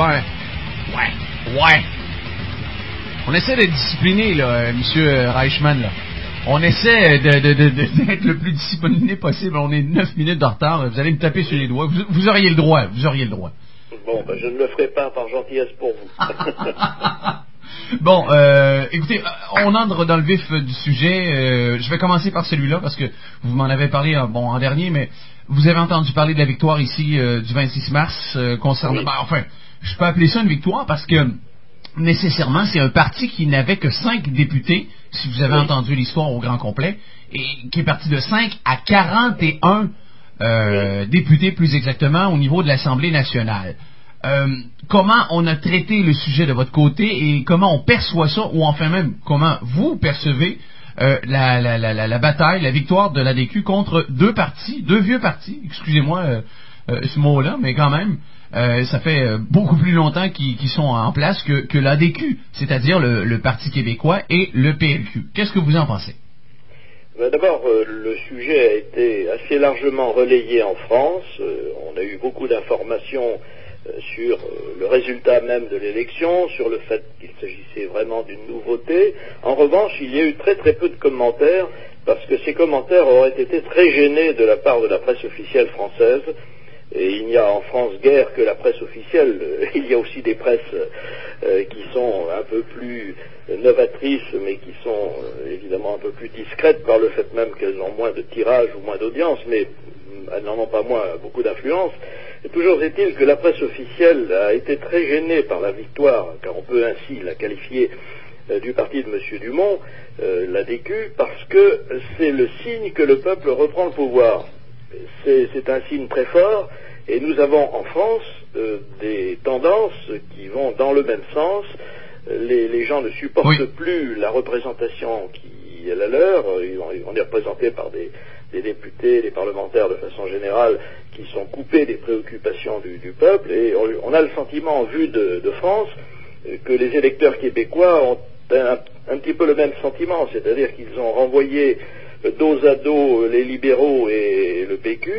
Ben, ouais. On essaie d'être discipliné, là, monsieur Reichmann, là. On essaie d'être le plus discipliné possible. On est 9 minutes de retard. Vous allez me taper sur les doigts. Vous auriez le droit. Bon, ben, je ne le ferai pas par gentillesse pour vous. Bon, écoutez, on entre dans le vif du sujet. Je vais commencer par celui-là parce que vous m'en avez parlé en dernier, mais vous avez entendu parler de la victoire ici du 26 mars concernant... Oui. Ben, enfin, je peux appeler ça une victoire parce que nécessairement, c'est un parti qui n'avait que 5 députés, si vous avez entendu l'histoire au grand complet, et qui est parti de 5 à 41 députés, plus exactement, au niveau de l'Assemblée nationale. Comment on a traité le sujet de votre côté et comment on perçoit ça, ou enfin même, comment vous percevez la bataille, la victoire de l'ADQ contre deux vieux partis, excusez-moi ce mot-là, mais quand même, ça fait beaucoup plus longtemps qu'ils sont en place que l'ADQ, c'est-à-dire le Parti québécois et le PLQ. Qu'est-ce que vous en pensez? D'abord, le sujet a été assez largement relayé en France. On a eu beaucoup d'informations sur le résultat même de l'élection, sur le fait qu'il s'agissait vraiment d'une nouveauté. En revanche, il y a eu très très peu de commentaires, parce que ces commentaires auraient été très gênés de la part de la presse officielle française. Et il n'y a en France guère que la presse officielle, il y a aussi des presses qui sont un peu plus novatrices, mais qui sont évidemment un peu plus discrètes par le fait même qu'elles ont moins de tirage ou moins d'audience, mais elles n'en ont pas moins beaucoup d'influence. Et toujours est-il que la presse officielle a été très gênée par la victoire, car on peut ainsi la qualifier, du parti de M. Dumont, l'ADQ, parce que c'est le signe que le peuple reprend le pouvoir. C'est un signe très fort, et nous avons en France des tendances qui vont dans le même sens. Les gens ne supportent plus la représentation qui est la leur. On est représenté par des députés, des parlementaires de façon générale, qui sont coupés des préoccupations du peuple, et on a le sentiment, vu de France, que les électeurs québécois ont un petit peu le même sentiment, c'est-à-dire qu'ils ont renvoyé dos à dos les libéraux et le PQ,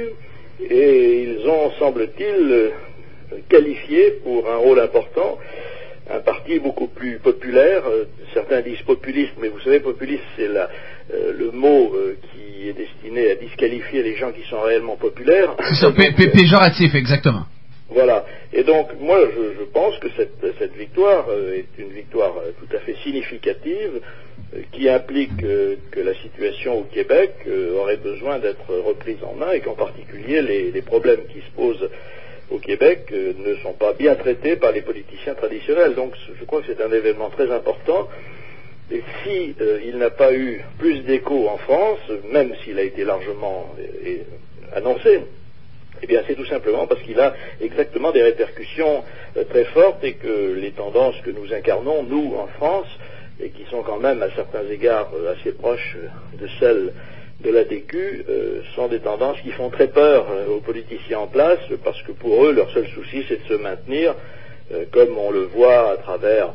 et ils ont, semble-t-il, qualifié pour un rôle important un parti beaucoup plus populaire. Certains disent populiste, mais vous savez, populiste, c'est le mot qui est destiné à disqualifier les gens qui sont réellement populaires. C'est ça, péjoratif, exactement. Voilà. Et donc, moi, je pense que cette victoire est une victoire tout à fait significative, qui implique que la situation au Québec aurait besoin d'être reprise en main, et qu'en particulier les problèmes qui se posent au Québec ne sont pas bien traités par les politiciens traditionnels. Donc je crois que c'est un événement très important. Et si il n'a pas eu plus d'écho en France, même s'il a été largement annoncé, eh bien c'est tout simplement parce qu'il a exactement des répercussions très fortes, et que les tendances que nous incarnons, nous, en France, et qui sont quand même à certains égards assez proches de celles de l'ADQ, sont des tendances qui font très peur aux politiciens en place, parce que pour eux, leur seul souci, c'est de se maintenir, comme on le voit à travers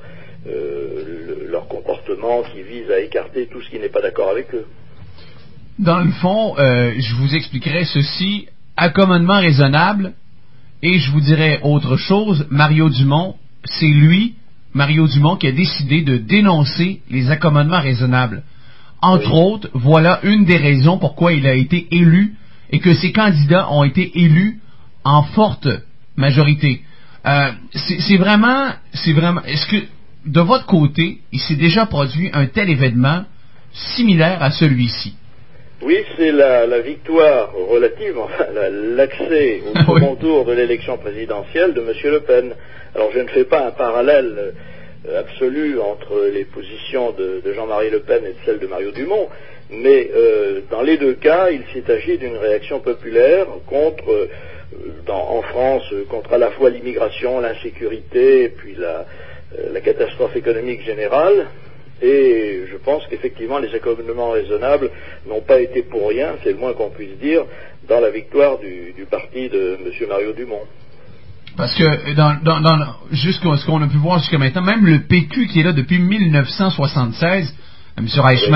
leur comportement qui vise à écarter tout ce qui n'est pas d'accord avec eux. Dans le fond, je vous expliquerai ceci, accommodement raisonnable, et je vous dirai autre chose. Mario Dumont, c'est lui, Mario Dumont, qui a décidé de dénoncer les accommodements raisonnables. Entre autres, voilà une des raisons pourquoi il a été élu et que ses candidats ont été élus en forte majorité. C'est vraiment, est-ce que de votre côté, il s'est déjà produit un tel événement similaire à celui-ci? Oui, c'est la victoire relative, enfin l'accès au second tour de l'élection présidentielle de M. Le Pen. Alors je ne fais pas un parallèle absolu entre les positions de Jean-Marie Le Pen et de celles de Mario Dumont, mais dans les deux cas, il s'est agi d'une réaction populaire contre, en France, contre à la fois l'immigration, l'insécurité, et puis la catastrophe économique générale. Et je pense qu'effectivement les accommodements raisonnables n'ont pas été pour rien, c'est le moins qu'on puisse dire, dans la victoire du parti de M. Mario Dumont. Parce que jusqu'à ce qu'on a pu voir jusqu'à maintenant, même le PQ qui est là depuis 1976, M. Reichmann,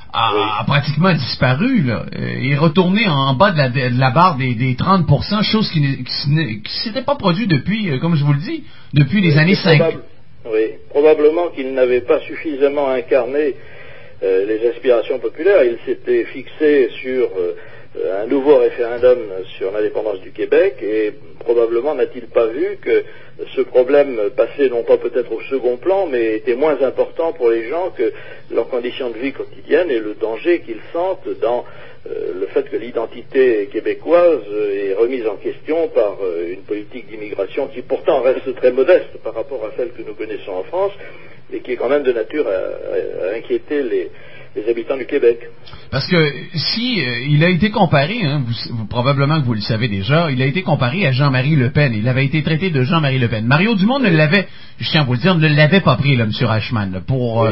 a pratiquement disparu, là. Est retourné en bas de la barre des 30%, chose qui ne s'était pas produit depuis, comme je vous le dis, depuis les années 50. Oui, probablement qu'il n'avait pas suffisamment incarné les aspirations populaires. Il s'était fixé sur un nouveau référendum sur l'indépendance du Québec et probablement n'a-t-il pas vu que ce problème passait non pas peut-être au second plan, mais était moins important pour les gens que leurs conditions de vie quotidiennes et le danger qu'ils sentent dans le fait que l'identité québécoise est remise en question par une politique d'immigration qui pourtant reste très modeste par rapport à celle que nous connaissons en France et qui est quand même de nature à inquiéter les habitants du Québec. Parce que si il a été comparé, hein, probablement que vous le savez déjà, il a été comparé à Jean-Marie Le Pen. Il avait été traité de Jean-Marie Le Pen. Mario Dumont ne l'avait, je tiens à vous le dire, ne l'avait pas pris, là, M. Reichmann, là, pour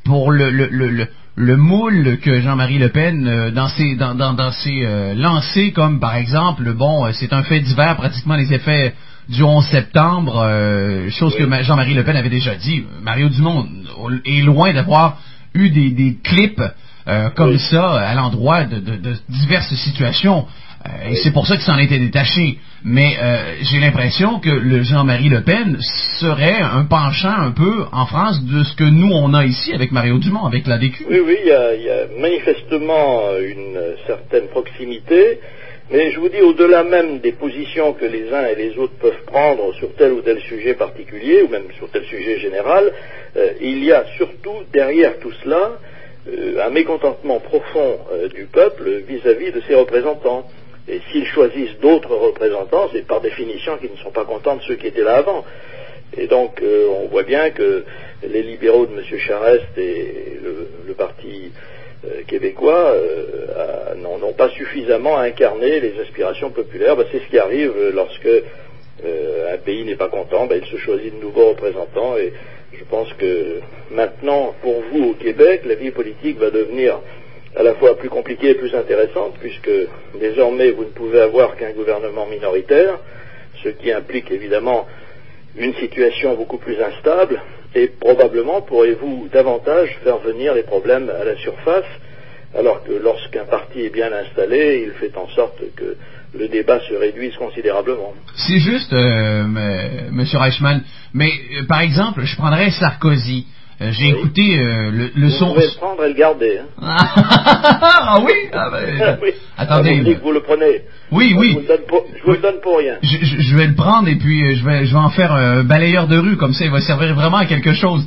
le moule que Jean-Marie Le Pen dans ses lancers, comme par exemple, bon, c'est un fait divers, pratiquement les effets du 11 septembre, chose que Jean-Marie Le Pen avait déjà dit. Mario Dumont est loin d'avoir eu des clips comme ça à l'endroit de diverses situations. Et c'est pour ça qu'il s'en était détaché. Mais j'ai l'impression que le Jean-Marie Le Pen serait un penchant un peu en France de ce que nous on a ici avec Mario Dumont, avec l'ADQ. Oui, il y a manifestement une certaine proximité. Mais je vous dis, au-delà même des positions que les uns et les autres peuvent prendre sur tel ou tel sujet particulier, ou même sur tel sujet général, il y a surtout derrière tout cela un mécontentement profond du peuple vis-à-vis de ses représentants. Et s'ils choisissent d'autres représentants, c'est par définition qu'ils ne sont pas contents de ceux qui étaient là avant. Et donc on voit bien que les libéraux de M. Charest et le parti québécois n'ont pas suffisamment incarné les aspirations populaires. C'est ce qui arrive lorsque un pays n'est pas content, il se choisit de nouveaux représentants et je pense que maintenant, pour vous au Québec, la vie politique va devenir à la fois plus compliquée et plus intéressante puisque désormais vous ne pouvez avoir qu'un gouvernement minoritaire, ce qui implique évidemment une situation beaucoup plus instable. Et probablement pourrez-vous davantage faire venir les problèmes à la surface, alors que lorsqu'un parti est bien installé, il fait en sorte que le débat se réduise considérablement. C'est juste, M. Reichmann, mais par exemple, je prendrais Sarkozy. J'ai écouté le son... Vous pouvez le prendre et le garder. Hein. Ah oui, oui. Attendez. Vous dites que vous le prenez. Oui. Je vous le donne pour rien. Je vais le prendre et puis je vais en faire un balayeur de rue, comme ça il va servir vraiment à quelque chose.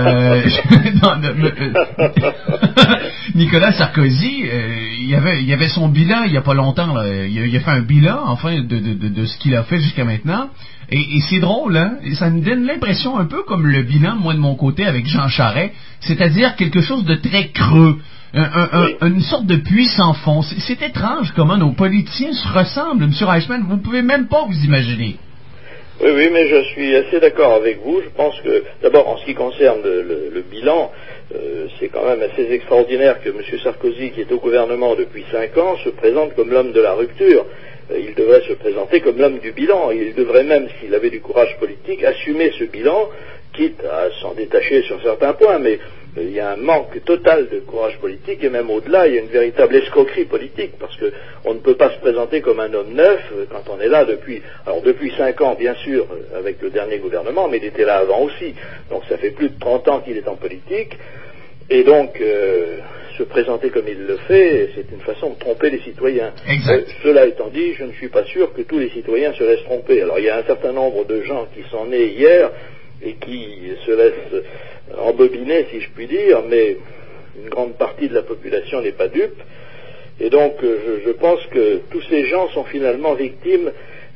Nicolas Sarkozy, il y avait son bilan il y a pas longtemps. Là. Il a fait un bilan, enfin, de ce qu'il a fait jusqu'à maintenant. Et c'est drôle, hein? Et ça me donne l'impression un peu comme le bilan, moi de mon côté, avec Jean Charest, c'est-à-dire quelque chose de très creux, une sorte de puits sans fond. C'est étrange comment nos politiciens se ressemblent, M. Reichmann, vous ne pouvez même pas vous imaginer. Oui, mais je suis assez d'accord avec vous. Je pense que, d'abord, en ce qui concerne le bilan, c'est quand même assez extraordinaire que M. Sarkozy, qui est au gouvernement depuis 5 ans, se présente comme l'homme de la rupture. Il devrait se présenter comme l'homme du bilan. Il devrait même, s'il avait du courage politique, assumer ce bilan, quitte à s'en détacher sur certains points, mais il y a un manque total de courage politique, et même au-delà, il y a une véritable escroquerie politique, parce qu'on ne peut pas se présenter comme un homme neuf quand on est là depuis 5 ans, bien sûr, avec le dernier gouvernement, mais il était là avant aussi. Donc ça fait plus de 30 ans qu'il est en politique, et donc se présenter comme il le fait, c'est une façon de tromper les citoyens. Cela étant dit, je ne suis pas sûr que tous les citoyens se laissent tromper. Alors il y a un certain nombre de gens qui sont nés hier et qui se laissent embobiner, si je puis dire, mais une grande partie de la population n'est pas dupe. Et donc je pense que tous ces gens sont finalement victimes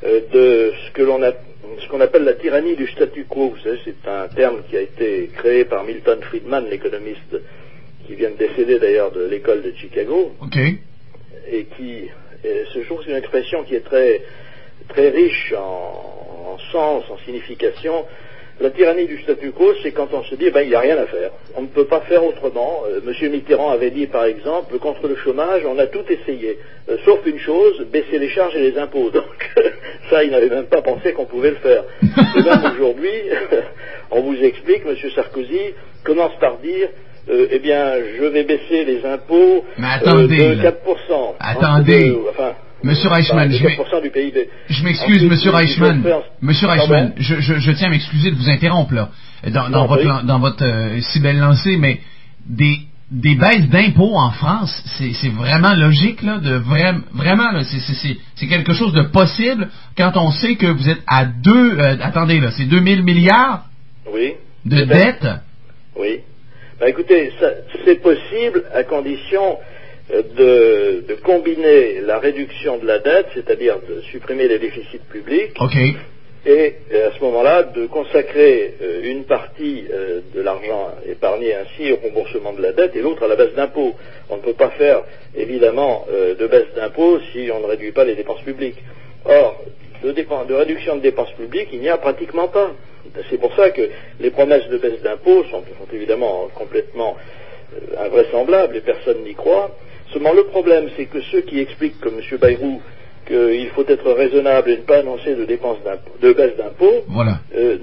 de ce qu'on appelle la tyrannie du statu quo. Vous savez, c'est un terme qui a été créé par Milton Friedman, l'économiste qui vient de décéder d'ailleurs de l'école de Chicago, et qui, je trouve que c'est une expression qui est très, très riche en sens, en signification. La tyrannie du statu quo, c'est quand on se dit, il n'y a rien à faire. On ne peut pas faire autrement. Monsieur Mitterrand avait dit, par exemple, contre le chômage, on a tout essayé. Sauf une chose, baisser les charges et les impôts. Donc, ça, il n'avait même pas pensé qu'on pouvait le faire. Et même aujourd'hui, on vous explique, Monsieur Sarkozy commence par dire, eh bien, je vais baisser les impôts Mais attendez, de 4%. Attendez. Enfin, Monsieur Reichmann, de 4% du PIB. Je m'excuse, Monsieur Reichmann. Monsieur Reichmann, je tiens à m'excuser de vous interrompre là, dans votre si belle lancée, mais des baisses d'impôts en France, c'est vraiment logique là, vraiment là, c'est quelque chose de possible quand on sait que vous êtes à attendez là, c'est 2000 milliards oui, de dettes. Oui. Ben écoutez, c'est possible à condition de combiner la réduction de la dette, c'est-à-dire de supprimer les déficits publics, okay. Et à ce moment-là, de consacrer une partie de l'argent épargné ainsi au remboursement de la dette et l'autre à la baisse d'impôts. On ne peut pas faire, évidemment, de baisse d'impôts si on ne réduit pas les dépenses publiques. Or, de réduction de dépenses publiques, il n'y a pratiquement pas. C'est pour ça que les promesses de baisse d'impôts sont évidemment complètement invraisemblables et personne n'y croit. Seulement le problème, c'est que ceux qui expliquent, comme M. Bayrou, qu'il faut être raisonnable et ne pas annoncer de baisse d'impôts, voilà.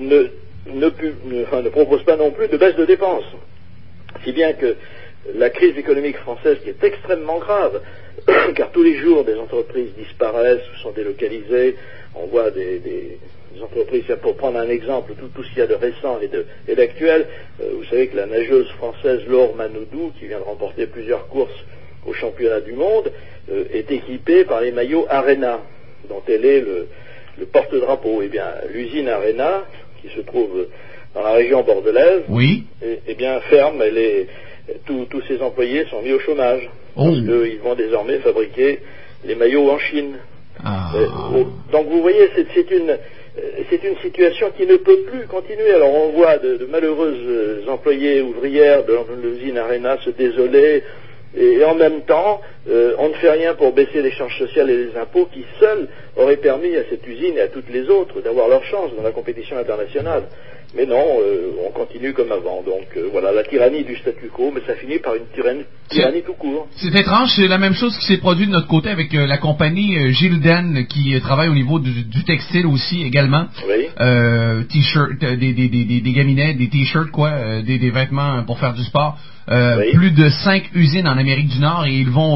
ne proposent pas non plus de baisse de dépenses. Si bien que la crise économique française, qui est extrêmement grave, car tous les jours des entreprises disparaissent ou sont délocalisées, on voit des entreprises, pour prendre un exemple, tout ce qu'il y a de récent et d'actuel, vous savez que la nageuse française Laure Manodou, qui vient de remporter plusieurs courses au championnat du monde, est équipée par les maillots Arena, dont elle est le porte-drapeau. Eh bien, l'usine Arena, qui se trouve dans la région bordelaise, oui. eh bien, ferme. Tous ses employés sont mis au chômage. Oh. Parce qu'ils vont désormais fabriquer les maillots en Chine. Ah. Donc vous voyez, c'est une situation qui ne peut plus continuer. Alors on voit de malheureuses employées ouvrières de l'usine Arena se désoler, et en même temps, on ne fait rien pour baisser les charges sociales et les impôts qui seuls auraient permis à cette usine et à toutes les autres d'avoir leur chance dans la compétition internationale. Mais non, on continue comme avant. Donc voilà, la tyrannie du statu quo, mais ça finit par une tyrannie tout court. C'est étrange, c'est la même chose qui s'est produite de notre côté avec la compagnie Gildan qui travaille au niveau du textile aussi également. Oui. T-shirts, des gaminets, des t-shirts quoi, des vêtements pour faire du sport. Oui. Plus de 5 usines en Amérique du Nord et ils vont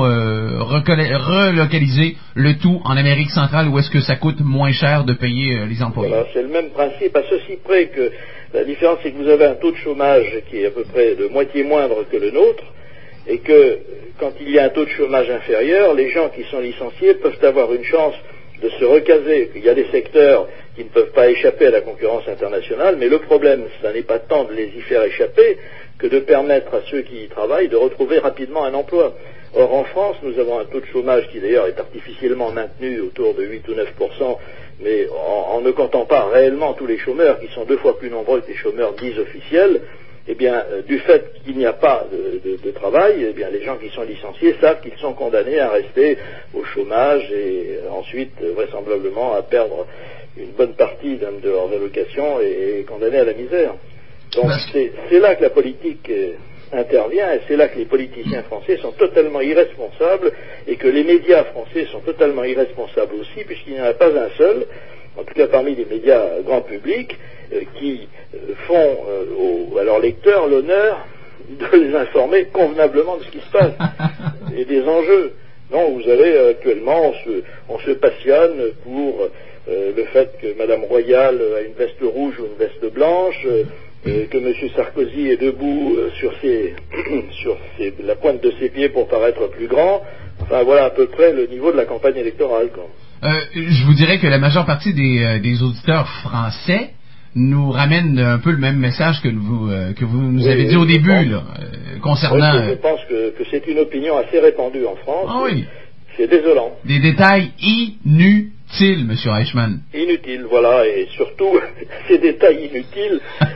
relocaliser le tout en Amérique centrale où est-ce que ça coûte moins cher de payer les employés. Voilà, c'est le même principe, à ceci près que la différence c'est que vous avez un taux de chômage qui est à peu près de moitié moindre que le nôtre et que quand il y a un taux de chômage inférieur, les gens qui sont licenciés peuvent avoir une chance de se recaser. Il y a des secteurs qui ne peuvent pas échapper à la concurrence internationale, mais le problème, ça n'est pas tant de les y faire échapper que de permettre à ceux qui y travaillent de retrouver rapidement un emploi. Or, en France, nous avons un taux de chômage qui d'ailleurs est artificiellement maintenu autour de 8 ou 9%, mais en ne comptant pas réellement tous les chômeurs qui sont 2 fois plus nombreux que les chômeurs dits officiels, eh bien, du fait qu'il n'y a pas de travail, eh bien, les gens qui sont licenciés savent qu'ils sont condamnés à rester au chômage et ensuite, vraisemblablement, à perdre une bonne partie de leur allocation et condamnés à la misère. Donc c'est là que la politique intervient et c'est là que les politiciens français sont totalement irresponsables et que les médias français sont totalement irresponsables aussi puisqu'il n'y en a pas un seul, en tout cas parmi les médias grand public, qui font à leurs lecteurs l'honneur de les informer convenablement de ce qui se passe et des enjeux. Non, vous avez actuellement, on se passionne pour le fait que Madame Royal a une veste rouge ou une veste blanche, que M. Sarkozy est debout sur la pointe de ses pieds pour paraître plus grand. Enfin, voilà à peu près le niveau de la campagne électorale, quoi. Je vous dirais que la majeure partie des auditeurs français nous ramènent un peu le même message que vous nous avez dit au début, là, concernant... Oui, je pense que c'est une opinion assez répandue en France. Ah oui. C'est désolant. Des détails inutiles, M. Reichmann. Inutiles, voilà, et surtout, ces détails inutiles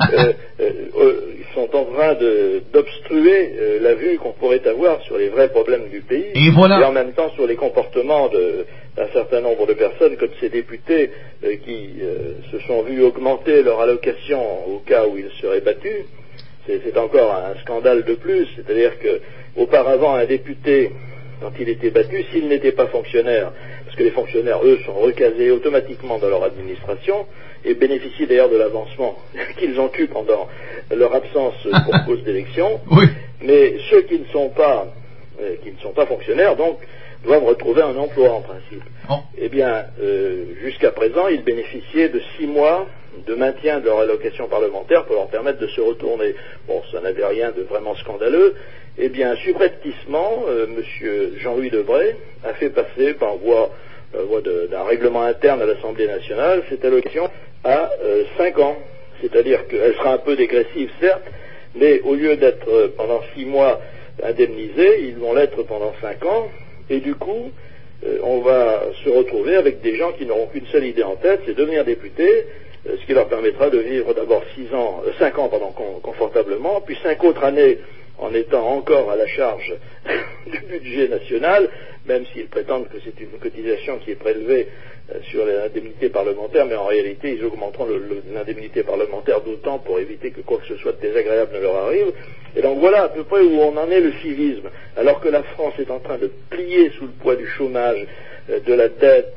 sont en train d'obstruer la vue qu'on pourrait avoir sur les vrais problèmes du pays, et voilà. Et en même temps sur les comportements d'un certain nombre de personnes, comme ces députés qui se sont vus augmenter leur allocation au cas où ils seraient battus. C'est encore un scandale de plus, c'est-à-dire que auparavant un député, quand il était battu, s'il n'était pas fonctionnaire, parce que les fonctionnaires, eux, sont recasés automatiquement dans leur administration et bénéficient d'ailleurs de l'avancement qu'ils ont eu pendant leur absence pour cause d'élection, oui. Mais ceux qui ne sont pas fonctionnaires, donc, doivent retrouver un emploi en principe. Oh. Eh bien, jusqu'à présent, ils bénéficiaient de 6 mois de maintien de leur allocation parlementaire pour leur permettre de se retourner. Bon, ça n'avait rien de vraiment scandaleux. Eh bien, subrepticement, M. Jean-Louis Debré a fait passer par voie d'un règlement interne à l'Assemblée nationale cette allocation à 5 ans. C'est-à-dire qu'elle sera un peu dégressive, certes, mais au lieu d'être pendant 6 mois indemnisés, ils vont l'être pendant 5 ans, et du coup, on va se retrouver avec des gens qui n'auront qu'une seule idée en tête, c'est devenir député, ce qui leur permettra de vivre d'abord 5 ans confortablement, puis 5 autres années en étant encore à la charge du budget national, même s'ils prétendent que c'est une cotisation qui est prélevée sur l'indemnité parlementaire, mais en réalité ils augmenteront l'indemnité parlementaire d'autant pour éviter que quoi que ce soit de désagréable ne leur arrive. Et donc voilà à peu près où on en est le civisme, alors que la France est en train de plier sous le poids du chômage, de la dette,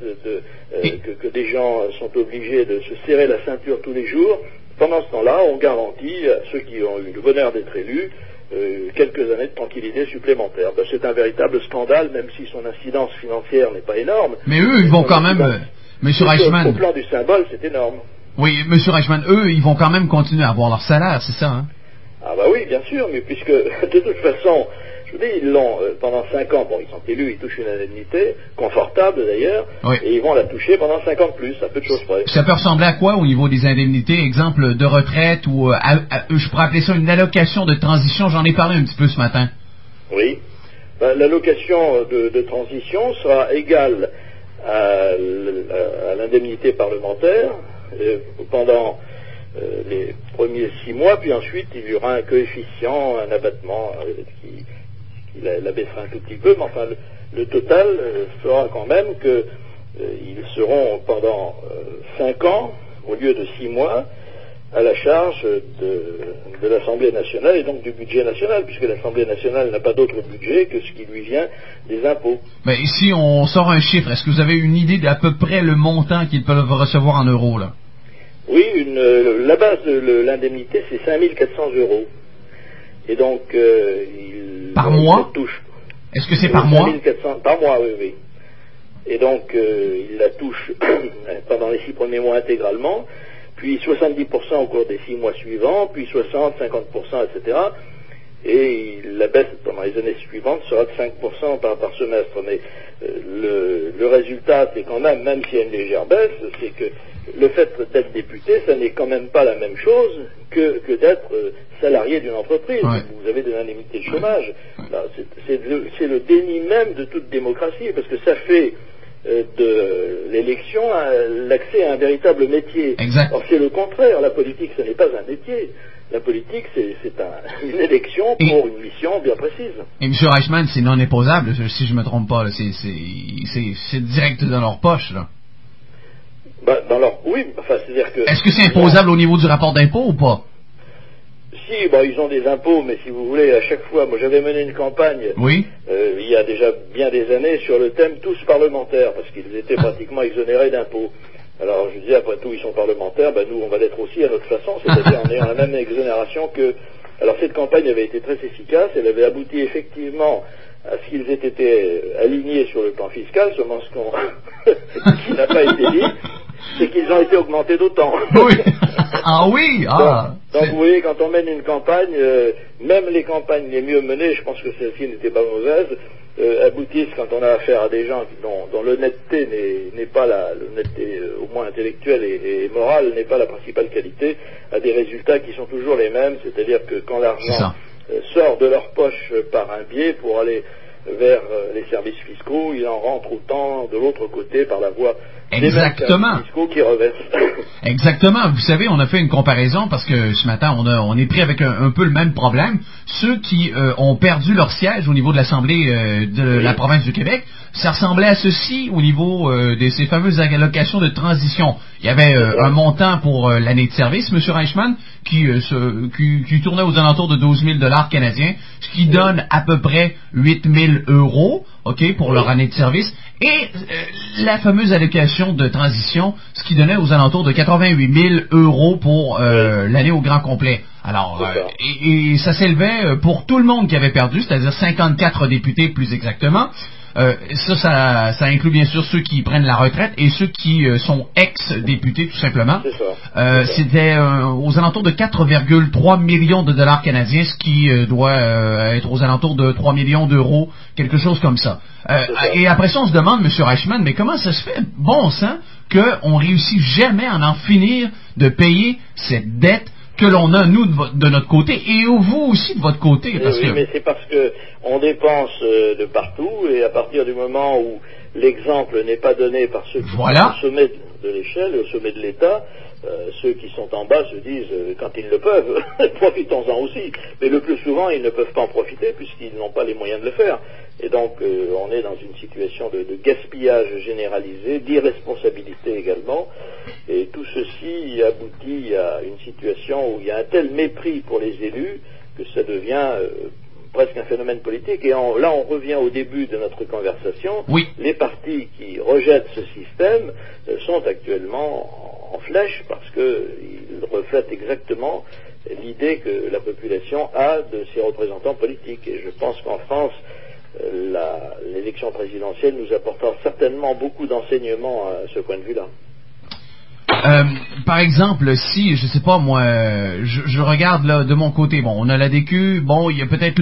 que des gens sont obligés de se serrer la ceinture tous les jours. Pendant ce temps-là, on garantit à ceux qui ont eu le bonheur d'être élus quelques années de tranquillité supplémentaire. Ben, c'est un véritable scandale, même si son incidence financière n'est pas énorme. Mais eux, ils vont quand même, Monsieur Reichmann. Au plan du symbole, c'est énorme. Oui, Monsieur Reichmann, eux, ils vont quand même continuer à avoir leur salaire, c'est ça, hein? Ah bah oui, bien sûr, mais puisque, de toute façon, je vous dis, ils l'ont pendant 5 ans, bon, ils sont élus, ils touchent une indemnité, confortable d'ailleurs, oui. Et ils vont la toucher pendant 5 ans de plus, à peu de choses près. Ça peut ressembler à quoi au niveau des indemnités, exemple de retraite, ou je pourrais appeler ça une allocation de transition, j'en ai parlé un petit peu ce matin. Oui, ben, l'allocation de transition sera égale à l'indemnité parlementaire pendant les premiers 6 mois, puis ensuite il y aura un coefficient, un abattement qui l'abaissera un tout petit peu, mais enfin le total fera quand même qu'ils seront pendant 5 ans, au lieu de 6 mois, à la charge de l'Assemblée nationale et donc du budget national, puisque l'Assemblée nationale n'a pas d'autre budget que ce qui lui vient des impôts. Mais si on sort un chiffre, est-ce que vous avez une idée d'à peu près le montant qu'ils peuvent recevoir en euros, là? Oui, la base de l'indemnité, c'est 5 400 €. Et donc, par mois touche. Est-ce que c'est par mois? 5 400 par mois, oui. Et donc, il la touche pendant les 6 premiers mois intégralement, puis 70% au cours des 6 mois suivants, puis 60, 50%, etc. Et la baisse pendant les années suivantes sera de 5% par semestre. Mais le résultat, c'est quand même s'il y a une légère baisse, c'est que le fait d'être député, ça n'est quand même pas la même chose que d'être salarié d'une entreprise. Ouais. Vous avez des indemnités de chômage. Là, c'est le déni même de toute démocratie, parce que ça fait de l'élection l'accès à un véritable métier. Exact. Or, c'est le contraire. La politique, ce n'est pas un métier. La politique, c'est une élection pour une mission bien précise. Et M. Reichmann, c'est non imposable, si je ne me trompe pas. C'est direct dans leur poche, là. Oui, enfin, c'est-à-dire que... Est-ce que c'est imposable au niveau du rapport d'impôt ou pas? Si, ils ont des impôts, mais si vous voulez, à chaque fois, moi j'avais mené une campagne, oui. Il y a déjà bien des années, sur le thème tous parlementaires, parce qu'ils étaient pratiquement exonérés d'impôts. Alors je disais, après tout, ils sont parlementaires, nous on va l'être aussi à notre façon, c'est-à-dire en ayant la même exonération que... Alors cette campagne avait été très efficace, elle avait abouti effectivement à ce qu'ils aient été alignés sur le plan fiscal, seulement ce qui n'a pas été dit, c'est qu'ils ont été augmentés d'autant. Oui. Ah oui. Donc vous voyez, quand on mène une campagne, même les campagnes les mieux menées, je pense que celle-ci n'était pas mauvaise, aboutissent, quand on a affaire à des gens dont l'honnêteté n'est pas l'honnêteté au moins intellectuelle et morale n'est pas la principale qualité, à des résultats qui sont toujours les mêmes, c'est-à-dire que quand l'argent sort de leur poche par un biais pour aller vers les services fiscaux, il en rentre autant de l'autre côté par la voie des mêmes services fiscaux qui reversent. Exactement. Vous savez, on a fait une comparaison parce que ce matin, on est pris avec un peu le même problème. Ceux qui ont perdu leur siège au niveau de l'Assemblée de la province du Québec, ça ressemblait à ceci au niveau de ces fameuses allocations de transition. Il y avait un montant pour l'année de service, M. Reichmann, qui tournait aux alentours de 12 000 $ canadiens, ce qui donne à peu près 8 000 €. OK, pour leur année de service, et la fameuse allocation de transition, ce qui donnait aux alentours de 88 000 euros pour l'année au grand complet. Alors, et ça s'élevait pour tout le monde qui avait perdu, c'est-à-dire 54 députés plus exactement. Ça inclut bien sûr ceux qui prennent la retraite et ceux qui sont ex-députés tout simplement. C'était aux alentours de 4,3 millions de dollars canadiens, ce qui doit être aux alentours de 3 millions d'euros, quelque chose comme ça. Et après ça, on se demande, M. Reichmann, mais comment ça se fait, bon sang, qu'on réussit jamais à en finir de payer cette dette que l'on a, nous, de notre côté, et vous aussi de votre côté. Mais c'est parce que on dépense de partout, et à partir du moment où l'exemple n'est pas donné par ceux qui sont au sommet de l'échelle, au sommet de l'État, ceux qui sont en bas se disent, quand ils le peuvent, profitons-en aussi. Mais le plus souvent, ils ne peuvent pas en profiter, puisqu'ils n'ont pas les moyens de le faire. Et donc, on est dans une situation de gaspillage généralisé, d'irresponsabilité également. Et tout ceci aboutit à une situation où il y a un tel mépris pour les élus que ça devient presque un phénomène politique. Et là, on revient au début de notre conversation. Oui. Les partis qui rejettent ce système sont actuellement en flèche parce qu'ils reflètent exactement l'idée que la population a de ses représentants politiques. Et je pense qu'en France, l'élection présidentielle nous apportera certainement beaucoup d'enseignements à ce point de vue-là. Par exemple, si, je sais pas moi, je regarde là de mon côté, bon, on a l'ADQ, bon, il y a peut-être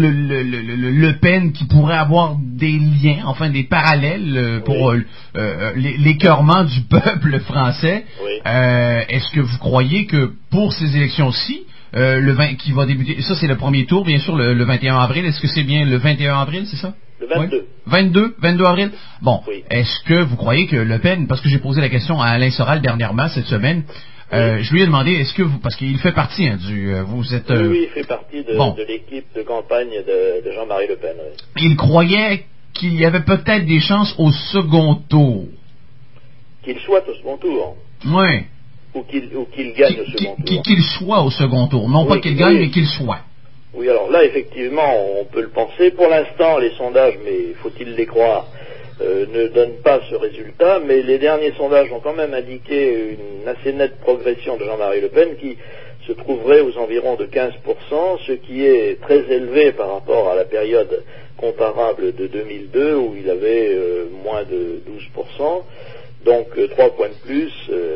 le Pen qui pourrait avoir des liens, enfin des parallèles pour l'écœurement du peuple français. Oui. Est-ce que vous croyez que pour ces élections-ci, qui va débuter, ça c'est le premier tour, bien sûr, le 21 avril, est-ce que c'est bien le 21 avril, c'est ça? Le 22. Oui. 22 avril. Bon, oui. Est-ce que vous croyez que Le Pen, parce que j'ai posé la question à Alain Soral dernièrement cette semaine, je lui ai demandé, est-ce que vous, parce qu'il fait partie vous êtes... Oui, il fait partie de l'équipe de campagne de Jean-Marie Le Pen. Oui. Il croyait qu'il y avait peut-être des chances au second tour. Qu'il soit au second tour. Oui. Ou qu'il gagne au second tour. Qu'il soit au second tour. Non pas qu'il gagne, mais qu'il soit. Oui, alors là, effectivement, on peut le penser. Pour l'instant, les sondages, mais faut-il les croire, ne donnent pas ce résultat, mais les derniers sondages ont quand même indiqué une assez nette progression de Jean-Marie Le Pen qui se trouverait aux environs de 15%, ce qui est très élevé par rapport à la période comparable de 2002 où il avait moins de 12%. Donc 3 points de plus,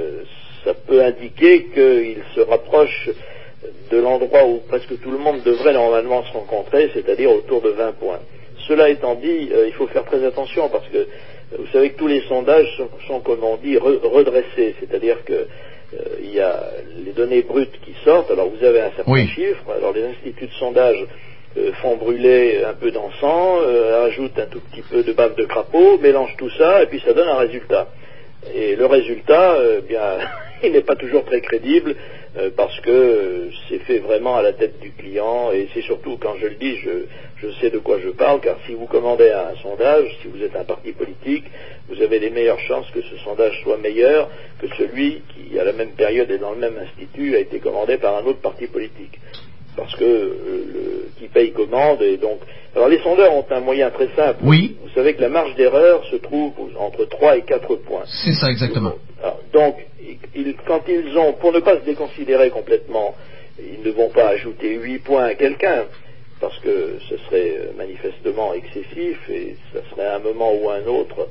ça peut indiquer qu'il se rapproche de l'endroit où presque tout le monde devrait normalement se rencontrer, c'est-à-dire autour de 20 points. Cela étant dit, il faut faire très attention parce que vous savez que tous les sondages sont comme on dit, redressés, c'est-à-dire que il y a les données brutes qui sortent, alors vous avez un certain chiffre, alors les instituts de sondage font brûler un peu d'encens, ajoutent un tout petit peu de bave de crapaud, mélangent tout ça et puis ça donne un résultat. Et le résultat, il n'est pas toujours très crédible parce que c'est fait vraiment à la tête du client et c'est surtout, quand je le dis, je sais de quoi je parle, car si vous commandez un sondage, si vous êtes un parti politique, vous avez les meilleures chances que ce sondage soit meilleur que celui qui, à la même période et dans le même institut, a été commandé par un autre parti politique. Parce que qui paye commande et donc... Alors les sondeurs ont un moyen très simple. Oui. Vous savez que la marge d'erreur se trouve entre 3 et 4 points. C'est ça exactement. Alors, donc, quand ils ont, pour ne pas se déconsidérer complètement, ils ne vont pas ajouter 8 points à quelqu'un, parce que ce serait manifestement excessif et ça serait à un moment ou à un autre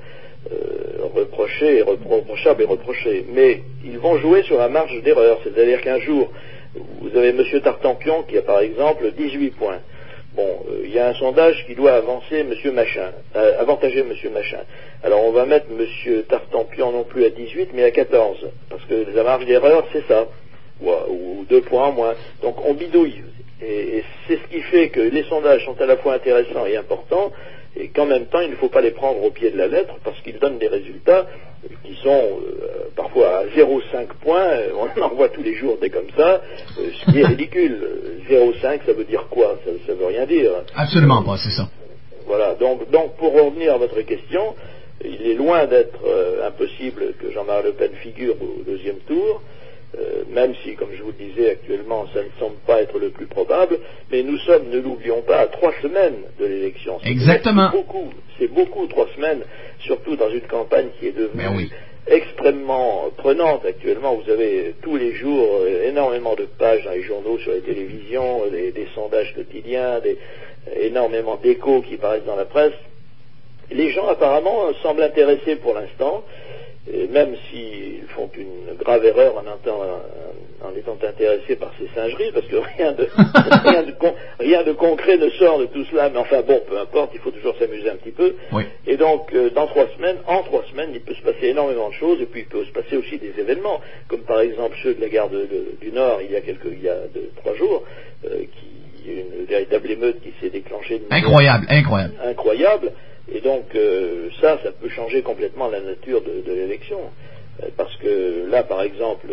reprochable et reproché. Mais ils vont jouer sur la marge d'erreur, c'est-à-dire qu'un jour, vous avez M. Tartampion qui a par exemple 18 points. Bon, il y a un sondage qui doit avancer avantager M. Machin. Alors on va mettre M. Tartampion non plus à 18 mais à 14, parce que la marge d'erreur c'est ça, ou 2 points en moins. Donc on bidouille, et c'est ce qui fait que les sondages sont à la fois intéressants et importants, et qu'en même temps il ne faut pas les prendre au pied de la lettre, parce qu'ils donnent des résultats qui sont parfois à 0,5 points, on en voit tous les jours des comme ça, ce qui est ridicule. 0,5 ça veut dire quoi? Ça veut rien dire. Absolument pas, c'est ça. Voilà, donc pour revenir à votre question, il est loin d'être impossible que Jean-Marie Le Pen figure au deuxième tour, même si, comme je vous le disais actuellement, ça ne semble pas être le plus probable, mais nous sommes, ne l'oublions pas, à 3 semaines de l'élection. Exactement. C'est beaucoup, 3 semaines, surtout dans une campagne qui est devenue extrêmement prenante actuellement. Vous avez tous les jours énormément de pages dans les journaux, sur les télévisions, des sondages quotidiens, énormément d'échos qui paraissent dans la presse. Les gens apparemment semblent intéressés pour l'instant, même s'ils font une grave erreur en étant intéressés par ces singeries, parce que rien de concret ne sort de tout cela, mais enfin bon, peu importe, il faut toujours s'amuser un petit peu. Oui. Et donc, en 3 semaines, il peut se passer énormément de choses, et puis il peut se passer aussi des événements, comme par exemple ceux de la gare du Nord, il y a 3 jours, qui y a une véritable émeute qui s'est déclenchée. Incroyable. Et donc, ça peut changer complètement la nature de l'élection. Parce que là, par exemple,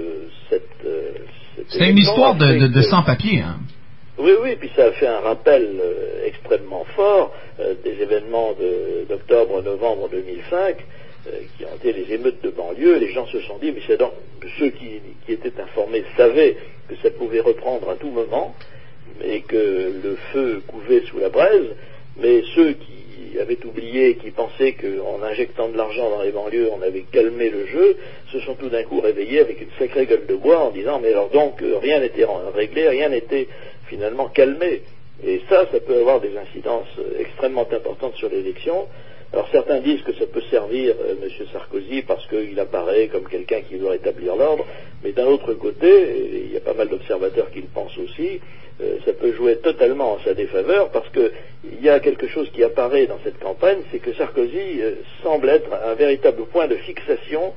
c'est une histoire de sans-papiers, hein. Oui, puis ça a fait un rappel extrêmement fort des événements d'octobre-novembre 2005, qui ont été les émeutes de banlieue. Les gens se sont dit, mais c'est donc ceux qui étaient informés savaient que ça pouvait reprendre à tout moment, et que le feu couvait sous la braise, mais ceux qui avaient oublié, qui pensaient qu'en injectant de l'argent dans les banlieues, on avait calmé le jeu, se sont tout d'un coup réveillés avec une sacrée gueule de bois en disant, mais alors donc, rien n'était réglé, rien n'était finalement calmé. Et ça peut avoir des incidences extrêmement importantes sur l'élection. Alors certains disent que ça peut servir M. Sarkozy parce qu'il apparaît comme quelqu'un qui veut rétablir l'ordre, mais d'un autre côté, et il y a pas mal d'observateurs qui le pensent aussi, ça peut jouer totalement en sa défaveur parce qu'il y a quelque chose qui apparaît dans cette campagne, c'est que Sarkozy semble être un véritable point de fixation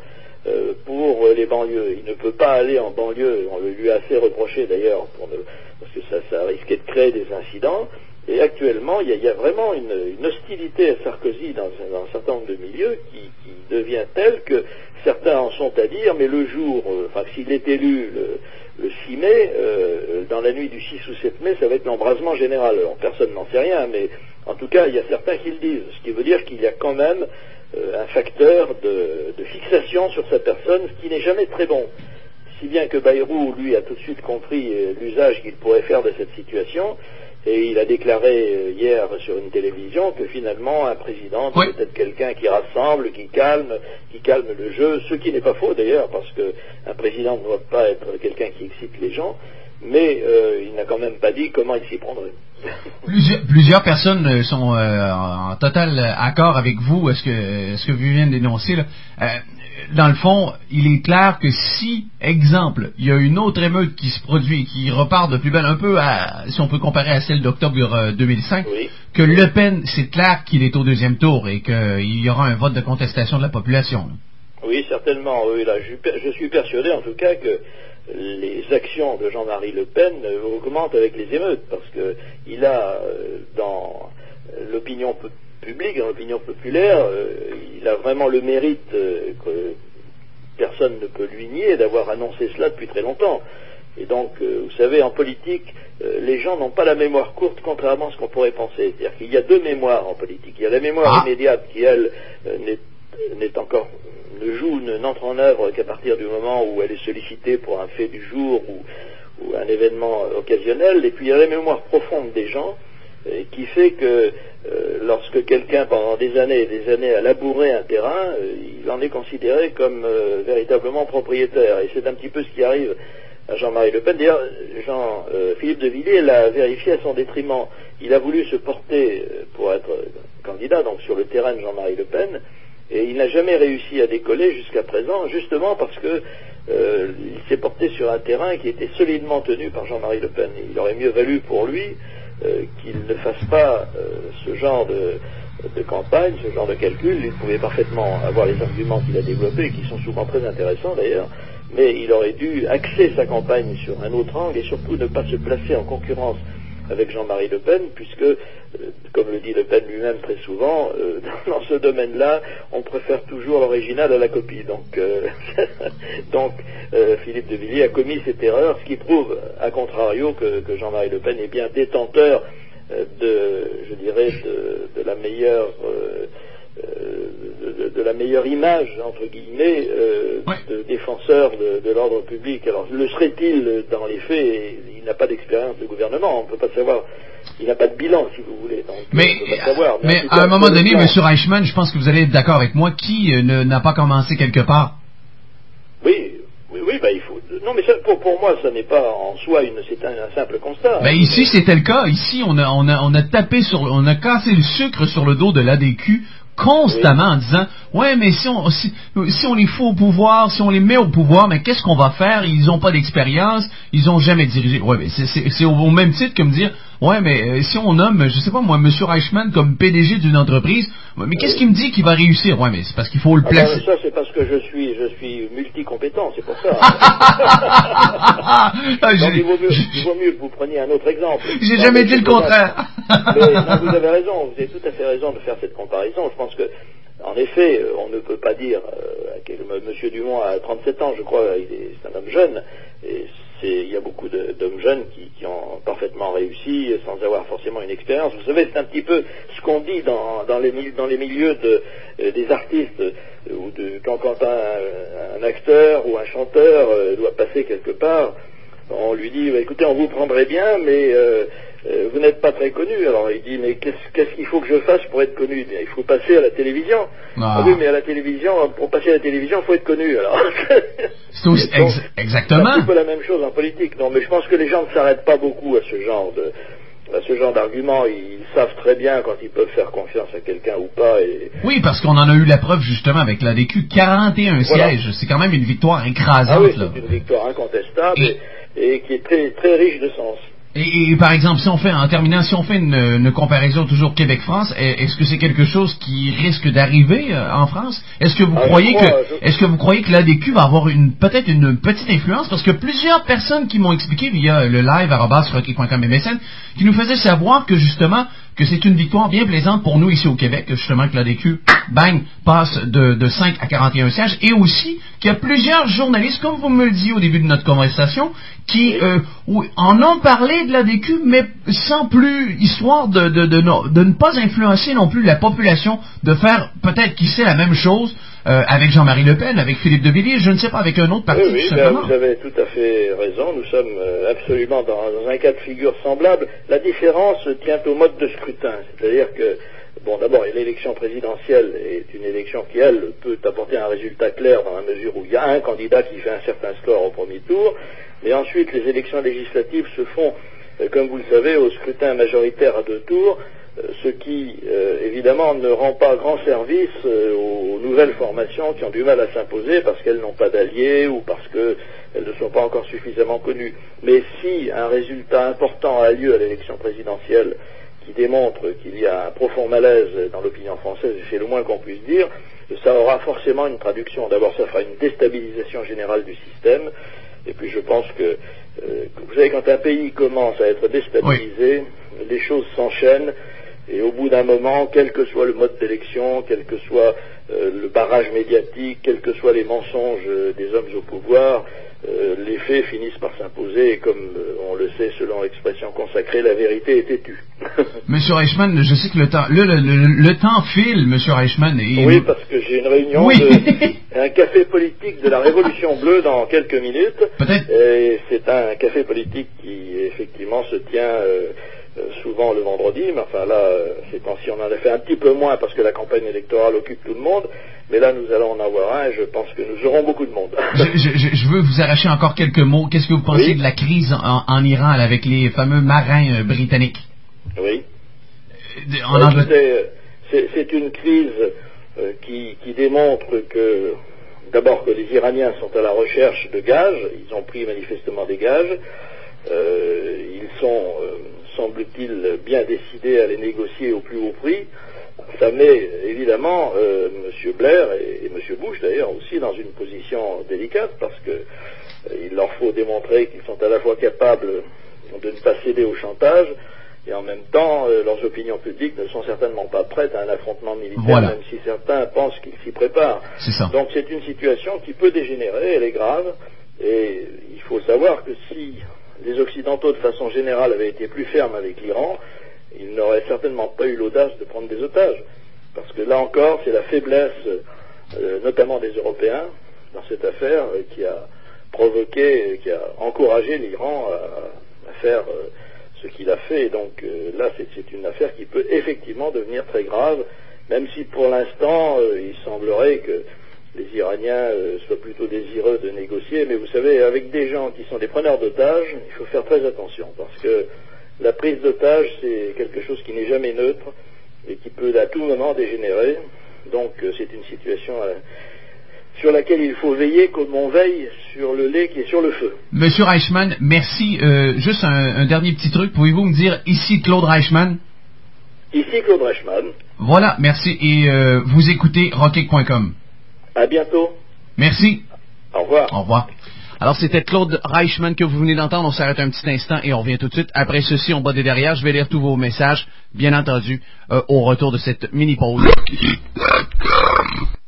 pour les banlieues. Il ne peut pas aller en banlieue, on le lui a assez reproché d'ailleurs, parce que ça risquait de créer des incidents. Et actuellement, il y a vraiment une hostilité à Sarkozy dans un certain nombre de milieux qui devient telle que certains en sont à dire, mais le jour, s'il est élu le 6 mai, dans la nuit du 6 ou 7 mai, ça va être l'embrasement général. Alors personne n'en sait rien, mais en tout cas, il y a certains qui le disent, ce qui veut dire qu'il y a quand même un facteur de fixation sur sa personne, ce qui n'est jamais très bon. Si bien que Bayrou, lui, a tout de suite compris l'usage qu'il pourrait faire de cette situation, et il a déclaré hier sur une télévision que finalement un président doit être quelqu'un qui rassemble, qui calme le jeu, ce qui n'est pas faux d'ailleurs, parce qu'un président ne doit pas être quelqu'un qui excite les gens, mais il n'a quand même pas dit comment il s'y prendrait. Plusieurs personnes sont en total accord avec vous, ce que vous venez de dénoncer là. Dans le fond, il est clair que si, exemple, il y a une autre émeute qui se produit, qui repart de plus belle, un peu si on peut comparer à celle d'octobre 2005, que Le Pen, c'est clair qu'il est au 2e tour et qu'il y aura un vote de contestation de la population. Oui, certainement. Oui, là, je suis persuadé en tout cas que les actions de Jean-Marie Le Pen augmentent avec les émeutes, parce que il a dans l'opinion publique, dans l'opinion populaire, il a vraiment le mérite que personne ne peut lui nier d'avoir annoncé cela depuis très longtemps. Et donc, vous savez, en politique, les gens n'ont pas la mémoire courte, contrairement à ce qu'on pourrait penser. C'est-à-dire qu'il y a 2 mémoires en politique. Il y a la mémoire immédiate qui, elle, n'entre en œuvre qu'à partir du moment où elle est sollicitée pour un fait du jour ou un événement occasionnel. Et puis il y a la mémoire profonde des gens qui fait que lorsque quelqu'un pendant des années et des années a labouré un terrain, il en est considéré comme véritablement propriétaire. Et c'est un petit peu ce qui arrive à Jean-Marie Le Pen. D'ailleurs, Philippe de Villiers l'a vérifié à son détriment. Il a voulu se porter pour être candidat donc sur le terrain de Jean-Marie Le Pen, et il n'a jamais réussi à décoller jusqu'à présent, justement parce que il s'est porté sur un terrain qui était solidement tenu par Jean-Marie Le Pen. Il aurait mieux valu pour lui qu'il ne fasse pas ce genre de campagne, ce genre de calcul. Il pouvait parfaitement avoir les arguments qu'il a développés, qui sont souvent très intéressants d'ailleurs, mais il aurait dû axer sa campagne sur un autre angle et surtout ne pas se placer en concurrence avec Jean-Marie Le Pen, puisque, comme le dit Le Pen lui-même très souvent, dans ce domaine-là, on préfère toujours l'original à la copie. Donc, Philippe de Villiers a commis cette erreur, ce qui prouve, à contrario, que Jean-Marie Le Pen est bien détenteur de la meilleure, de de la meilleure image, entre guillemets, de défenseur de l'ordre public. Alors, le serait-il dans les faits? Il n'a pas d'expérience de gouvernement, on ne peut pas savoir. Il n'a pas de bilan, si vous voulez. Donc, mais on peut pas savoir. Mais à un moment donné, M. Reichmann, je pense que vous allez être d'accord avec moi, qui n'a pas commencé quelque part? Oui, il faut. Non, mais ça, pour moi, ça n'est pas en soi c'est un simple constat. Ben ici, c'était le cas. Ici, on a cassé le sucre sur le dos de l'ADQ constamment en disant, ouais, mais si on les fout au pouvoir, si on les met au pouvoir, mais qu'est-ce qu'on va faire? Ils n'ont pas d'expérience, ils n'ont jamais dirigé. Ouais, mais c'est au même titre que me dire, ouais, mais si on nomme, je sais pas moi, M. Reichmann comme PDG d'une entreprise, mais qu'est-ce qui me dit qu'il va réussir? Ouais, mais c'est parce qu'il faut le placer. Ça, c'est parce que je suis multicompétent, c'est pour ça. Donc, il vaut mieux que vous preniez un autre exemple. J'ai jamais dit le contraire. Mais non, vous avez raison, vous avez tout à fait raison de faire cette comparaison. Je pense que, en effet, on ne peut pas dire Monsieur Dumont a 37 ans, je crois, c'est un homme jeune, et il y a beaucoup d'hommes jeunes qui ont parfaitement réussi sans avoir forcément une expérience. Vous savez, c'est un petit peu ce qu'on dit dans les milieux des artistes, quand un acteur ou un chanteur doit passer quelque part, on lui dit, écoutez, on vous prendrait bien, mais vous n'êtes pas très connu. Alors il dit, mais qu'est-ce qu'il faut que je fasse pour être connu? Il faut passer à la télévision. Ah oui, mais à la télévision, pour passer à la télévision, il faut être connu. Alors c'est aussi, exactement. C'est un petit peu la même chose en politique. Non, mais je pense que les gens ne s'arrêtent pas beaucoup à ce genre d'argument. Ils savent très bien quand ils peuvent faire confiance à quelqu'un ou pas. Oui, parce qu'on en a eu la preuve justement avec l'ADQ, 41 sièges. C'est quand même une victoire écrasante. Ah oui, c'est une victoire incontestable et qui est très, très riche de sens. Et par exemple, si on fait une comparaison toujours Québec-France, est-ce que c'est quelque chose qui risque d'arriver en France? Est-ce que vous croyez que l'ADQ va avoir peut-être une petite influence? Parce que plusieurs personnes qui m'ont expliqué via le live @rocky.com MSN, qui nous faisaient savoir que justement que c'est une victoire bien plaisante pour nous ici au Québec, justement que l'ADQ, bang, passe de 5 à 41 sièges, et aussi qu'il y a plusieurs journalistes, comme vous me le disiez au début de notre conversation, qui en ont parlé de l'ADQ, mais sans plus, histoire de ne pas influencer non plus la population, de faire peut-être, qui sait, la même chose avec Jean-Marie Le Pen, avec Philippe de Villiers, je ne sais pas, avec un autre parti. Oui, vous avez tout à fait raison. Nous sommes absolument dans un cas de figure semblable. La différence tient au mode de scrutin. C'est-à-dire que, d'abord, l'élection présidentielle est une élection qui, elle, peut apporter un résultat clair dans la mesure où il y a un candidat qui fait un certain score au premier tour. Mais ensuite, les élections législatives se font, comme vous le savez, au scrutin majoritaire à 2 tours, ce qui, évidemment, ne rend pas grand service aux nouvelles formations qui ont du mal à s'imposer parce qu'elles n'ont pas d'alliés ou parce qu'elles ne sont pas encore suffisamment connues. Mais si un résultat important a lieu à l'élection présidentielle qui démontre qu'il y a un profond malaise dans l'opinion française, et c'est le moins qu'on puisse dire, ça aura forcément une traduction. D'abord, ça fera une déstabilisation générale du système. Et puis je pense que, vous savez, quand un pays commence à être déstabilisé, les choses s'enchaînent, et au bout d'un moment, quel que soit le mode d'élection, quel que soit le barrage médiatique, quels que soient les mensonges des hommes au pouvoir, les faits finissent par s'imposer, et comme on le sait selon l'expression consacrée, la vérité est têtue. Monsieur Reichmann, je sais que le temps file, Monsieur Reichmann. Oui, parce que j'ai une réunion un café politique de la Révolution Bleue dans quelques minutes. Peut-être. Et c'est un café politique qui, effectivement, se tient souvent le vendredi, mais enfin là, ces temps-ci, on en a fait un petit peu moins parce que la campagne électorale occupe tout le monde. Mais là, nous allons en avoir un et je pense que nous aurons beaucoup de monde. Je veux vous arracher encore quelques mots. Qu'est-ce que vous pensez de la crise en Iran avec les fameux marins britanniques? Oui. C'est une crise qui démontre que, d'abord, que les Iraniens sont à la recherche de gages. Ils ont pris manifestement des gages. Ils sont, semble-t-il, bien décidés à les négocier au plus haut prix. Ça met évidemment M. Blair et M. Bush d'ailleurs aussi dans une position délicate parce qu'il leur faut démontrer qu'ils sont à la fois capables de ne pas céder au chantage et en même temps leurs opinions publiques ne sont certainement pas prêtes à un affrontement militaire, même si certains pensent qu'ils s'y préparent. Donc c'est une situation qui peut dégénérer, elle est grave, et il faut savoir que si les Occidentaux de façon générale avaient été plus fermes avec l'Iran, ils n'auraient certainement pas eu l'audace de prendre des otages. Parce que là encore, c'est la faiblesse, notamment des Européens, dans cette affaire, qui a provoqué, qui a encouragé l'Iran à faire ce qu'il a fait. Et donc là, c'est une affaire qui peut effectivement devenir très grave, même si pour l'instant, il semblerait que les Iraniens soient plutôt désireux de négocier. Mais vous savez, avec des gens qui sont des preneurs d'otages, il faut faire très attention, parce que la prise d'otages, c'est quelque chose qui n'est jamais neutre et qui peut à tout moment dégénérer. Donc c'est une situation sur laquelle il faut veiller comme on veille sur le lait qui est sur le feu. Monsieur Reichmann, merci. Juste un dernier petit truc. Pouvez-vous me dire ici Claude Reichmann? Ici Claude Reichmann. Voilà, merci. Et vous écoutez Rockig.com. À bientôt. Merci. Au revoir. Au revoir. Alors, c'était Claude Reichmann que vous venez d'entendre. On s'arrête un petit instant et on revient tout de suite. Après ceci, on bat des derrière. Je vais lire tous vos messages, bien entendu, au retour de cette mini-pause.